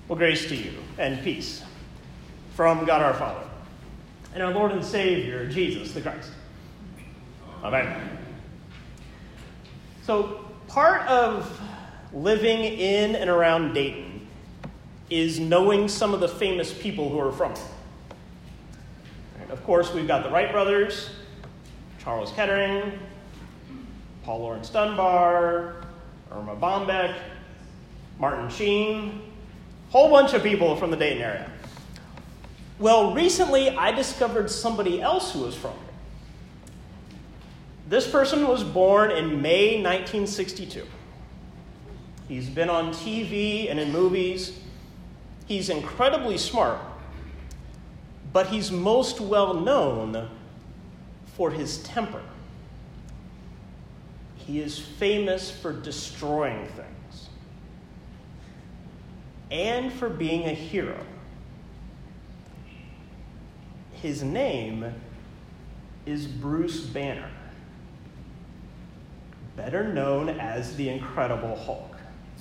Well, grace to you and peace from God our Father and our Lord and Savior, Jesus the Christ. Amen. So, part of living in and around Dayton is knowing some of the famous people who are from it. And of course, we've got the Wright brothers, Charles Kettering, Paul Laurence Dunbar, Irma Bombeck, Martin Sheen, whole bunch of people from the Dayton area. Well, recently I discovered somebody else who was from here. This person was born in May 1962. He's been on TV and in movies. He's incredibly smart, but he's most well known for his temper. He is famous for destroying things and for being a hero. His name is Bruce Banner, better known as the Incredible Hulk.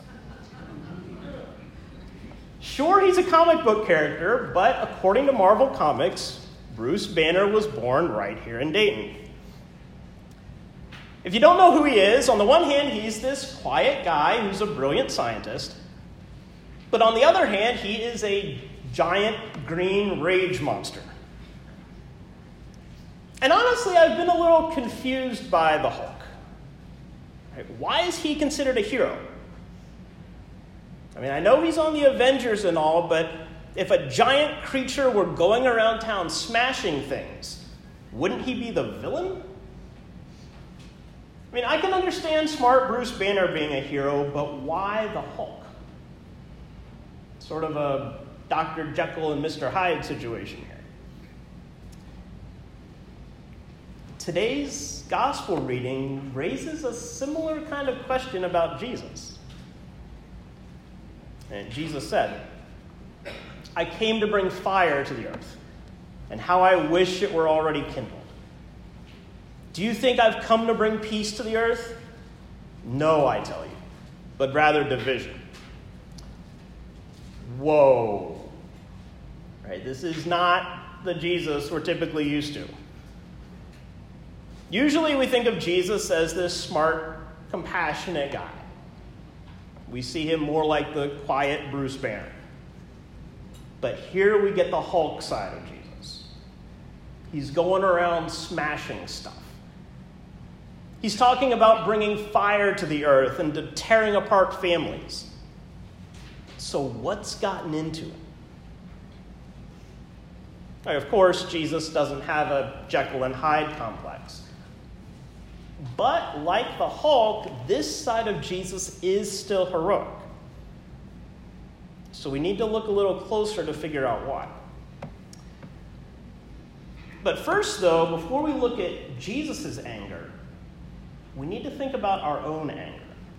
Sure, he's a comic book character, but according to Marvel Comics, Bruce Banner was born right here in Dayton. If you don't know who he is, on the one hand, he's this quiet guy who's a brilliant scientist. But on the other hand, he is a giant green rage monster. And honestly, I've been a little confused by the Hulk. Right? Why is he considered a hero? I mean, I know he's on the Avengers and all, but if a giant creature were going around town smashing things, wouldn't he be the villain? I mean, I can understand smart Bruce Banner being a hero, but why the Hulk? Sort of a Dr. Jekyll and Mr. Hyde situation here. Today's gospel reading raises a similar kind of question about Jesus. And Jesus said, "I came to bring fire to the earth, and how I wish it were already kindled. Do you think I've come to bring peace to the earth? No, I tell you, but rather division." Whoa. Right, this is not the Jesus we're typically used to. Usually we think of Jesus as this smart, compassionate guy. We see him more like the quiet Bruce Banner. But here we get the Hulk side of Jesus. He's going around smashing stuff. He's talking about bringing fire to the earth and to tearing apart families. So what's gotten into it? Now, of course, Jesus doesn't have a Jekyll and Hyde complex. But like the Hulk, this side of Jesus is still heroic. So we need to look a little closer to figure out why. But first, though, before we look at Jesus' anger, we need to think about our own anger.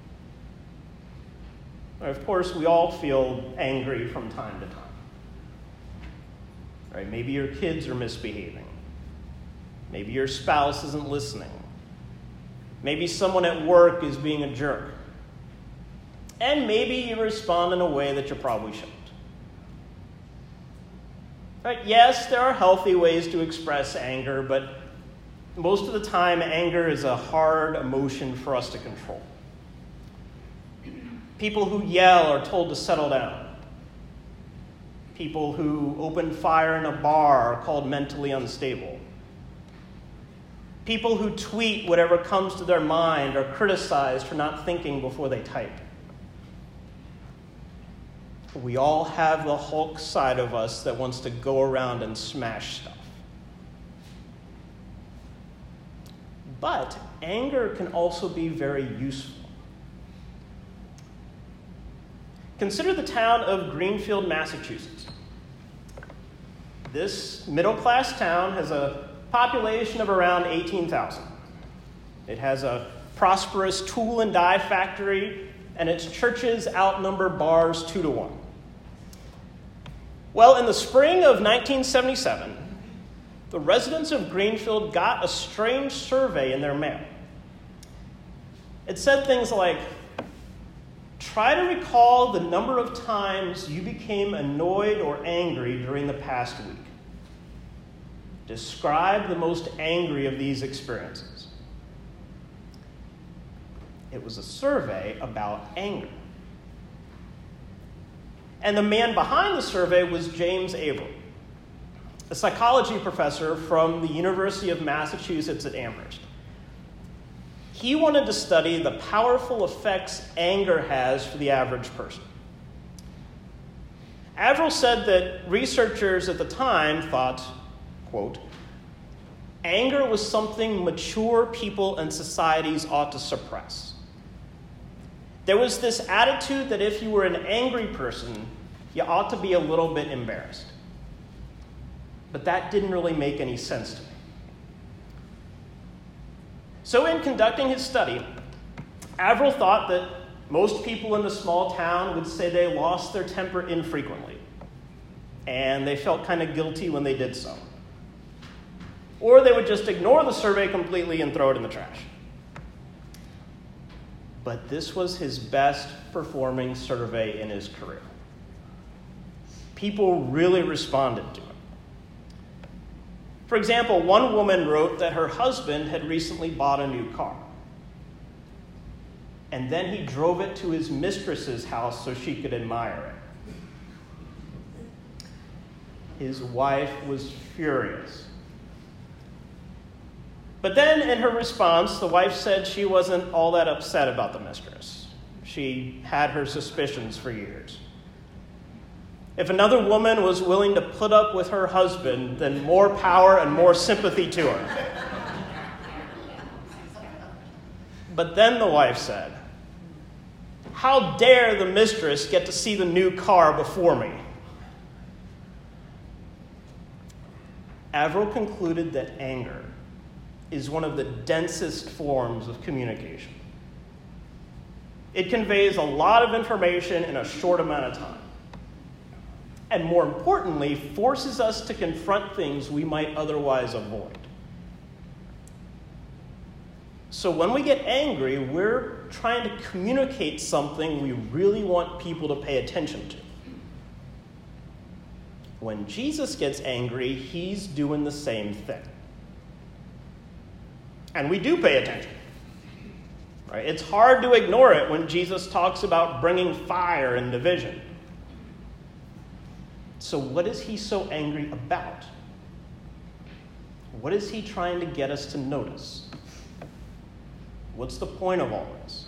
Of course, we all feel angry from time to time. Right? Maybe your kids are misbehaving. Maybe your spouse isn't listening. Maybe someone at work is being a jerk. And maybe you respond in a way that you probably shouldn't. Right? Yes, there are healthy ways to express anger, but most of the time, anger is a hard emotion for us to control. People who yell are told to settle down. People who open fire in a bar are called mentally unstable. People who tweet whatever comes to their mind are criticized for not thinking before they type. We all have the Hulk side of us that wants to go around and smash stuff. But anger can also be very useful. Consider the town of Greenfield, Massachusetts. This middle-class town has a population of around 18,000. It has a prosperous tool and die factory, and its churches outnumber bars 2-1. Well, in the spring of 1977, the residents of Greenfield got a strange survey in their mail. It said things like, Try to recall the number of times you became annoyed or angry during the past week. Describe the most angry of these experiences. It was a survey about anger. And the man behind the survey was James Abram, a psychology professor from the University of Massachusetts at Amherst. He wanted to study the powerful effects anger has for the average person. Avril said that researchers at the time thought, quote, anger was something mature people and societies ought to suppress. There was this attitude that if you were an angry person, you ought to be a little bit embarrassed. But that didn't really make any sense to me. So in conducting his study, Avril thought that most people in the small town would say they lost their temper infrequently, and they felt kind of guilty when they did so. Or they would just ignore the survey completely and throw it in the trash. But this was his best performing survey in his career. People really responded to it. For example, one woman wrote that her husband had recently bought a new car. And then he drove it to his mistress's house so she could admire it. His wife was furious. But then in her response, the wife said she wasn't all that upset about the mistress. She had her suspicions for years. If another woman was willing to put up with her husband, then more power and more sympathy to her. But then the wife said, how dare the mistress get to see the new car before me? Avril concluded that anger is one of the densest forms of communication. It conveys a lot of information in a short amount of time. And more importantly, forces us to confront things we might otherwise avoid. So when we get angry, we're trying to communicate something we really want people to pay attention to. When Jesus gets angry, he's doing the same thing. And we do pay attention. Right? It's hard to ignore it when Jesus talks about bringing fire and division. So what is he so angry about? What is he trying to get us to notice? What's the point of all this?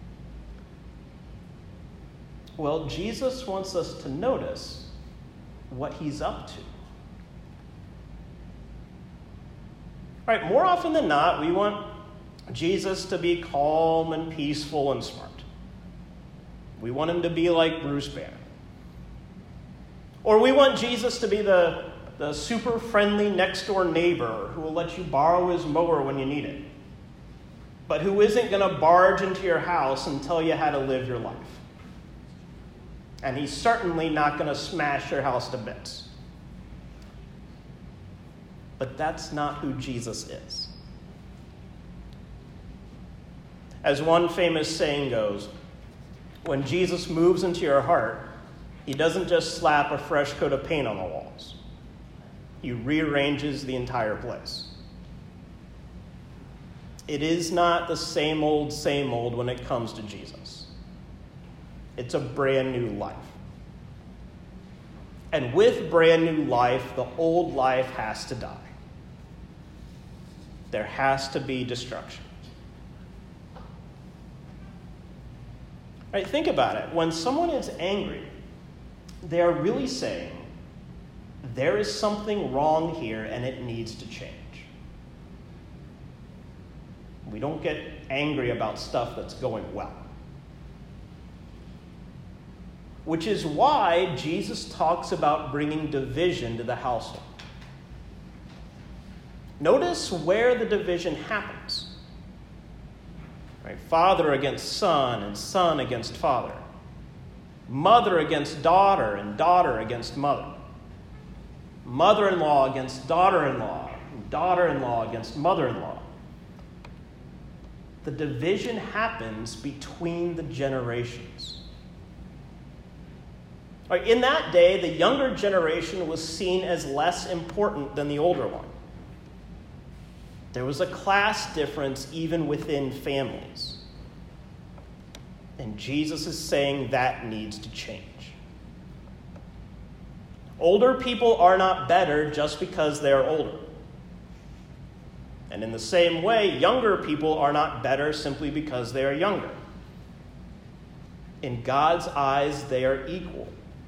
Well, Jesus wants us to notice what he's up to. All right, more often than not, we want Jesus to be calm and peaceful and smart. We want him to be like Bruce Banner. Or we want Jesus to be the super friendly next door neighbor who will let you borrow his mower when you need it, but who isn't going to barge into your house and tell you how to live your life. And he's certainly not going to smash your house to bits. But that's not who Jesus is. As one famous saying goes, when Jesus moves into your heart, he doesn't just slap a fresh coat of paint on the walls. He rearranges the entire place. It is not the same old when it comes to Jesus. It's a brand new life. And with brand new life, the old life has to die. There has to be destruction. Right, think about it. When someone is angry, they are really saying, there is something wrong here and it needs to change. We don't get angry about stuff that's going well. Which is why Jesus talks about bringing division to the household. Notice where the division happens. Right? Father against son and son against father. Mother against daughter and daughter against mother. Mother-in-law against daughter-in-law and daughter-in-law against mother-in-law. The division happens between the generations. Right, in that day, the younger generation was seen as less important than the older one. There was a class difference even within families. And Jesus is saying that needs to change. Older people are not better just because they are older. And in the same way, younger people are not better simply because they are younger. In God's eyes, they are equal.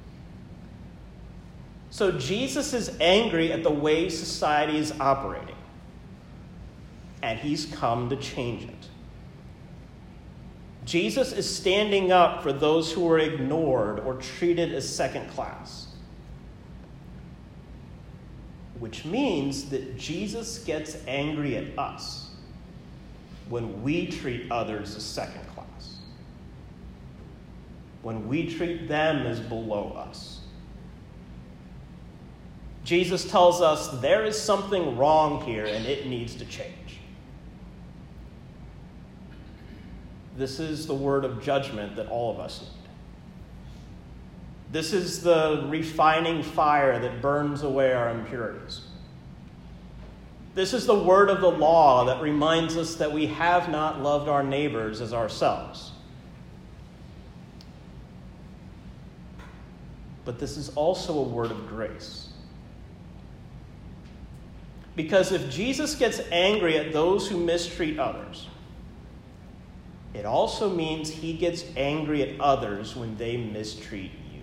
So Jesus is angry at the way society is operating. And he's come to change it. Jesus is standing up for those who are ignored or treated as second class. Which means that Jesus gets angry at us when we treat others as second class. When we treat them as below us. Jesus tells us there is something wrong here and it needs to change. This is the word of judgment that all of us need. This is the refining fire that burns away our impurities. This is the word of the law that reminds us that we have not loved our neighbors as ourselves. But this is also a word of grace. Because if Jesus gets angry at those who mistreat others, it also means he gets angry at others when they mistreat you.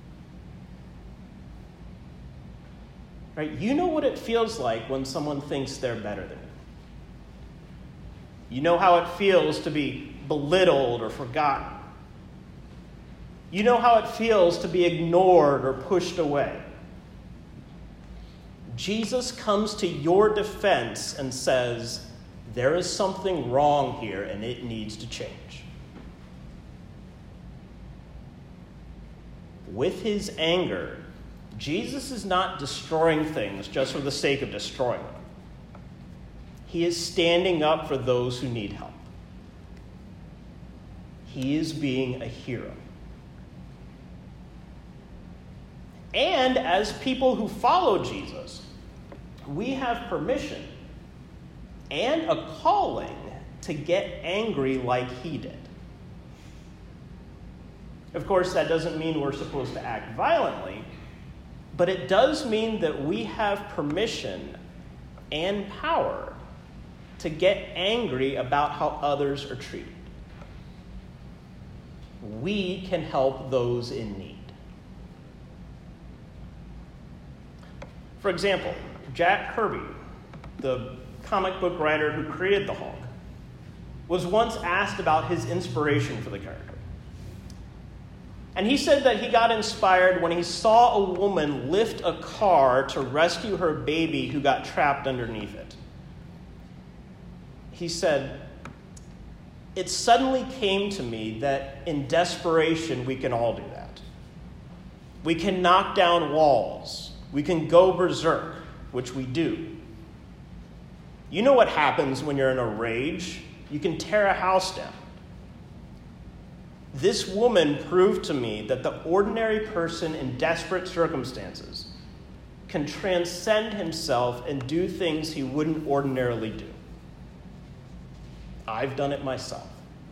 Right? You know what it feels like when someone thinks they're better than you. You know how it feels to be belittled or forgotten. You know how it feels to be ignored or pushed away. Jesus comes to your defense and says, there is something wrong here and it needs to change. With his anger, Jesus is not destroying things just for the sake of destroying them. He is standing up for those who need help. He is being a hero. And as people who follow Jesus, we have permission and a calling to get angry like he did. Of course, that doesn't mean we're supposed to act violently, but it does mean that we have permission and power to get angry about how others are treated. We can help those in need. For example, Jack Kirby, the comic book writer who created the Hulk, was once asked about his inspiration for the character. And he said that he got inspired when he saw a woman lift a car to rescue her baby who got trapped underneath it. He said, "It suddenly came to me that in desperation we can all do that. We can knock down walls. We can go berserk, which we do. You know what happens when you're in a rage? You can tear a house down. This woman proved to me that the ordinary person in desperate circumstances can transcend himself and do things he wouldn't ordinarily do. I've done it myself."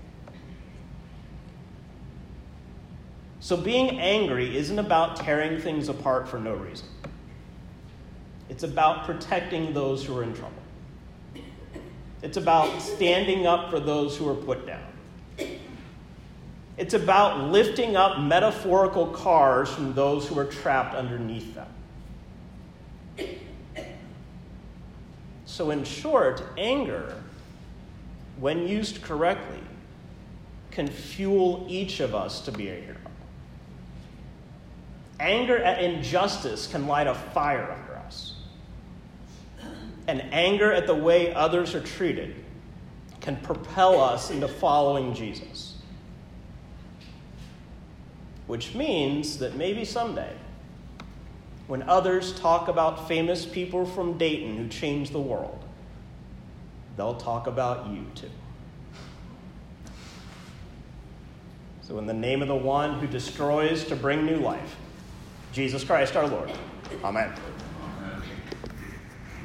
So being angry isn't about tearing things apart for no reason. It's about protecting those who are in trouble. It's about standing up for those who are put down. It's about lifting up metaphorical cars from those who are trapped underneath them. So in short, anger, when used correctly, can fuel each of us to be a hero. Anger at injustice can light a fire under us. And anger at the way others are treated can propel us into following Jesus. Which means that maybe someday, when others talk about famous people from Dayton who changed the world, they'll talk about you too. So in the name of the one who destroys to bring new life, Jesus Christ our Lord. Amen.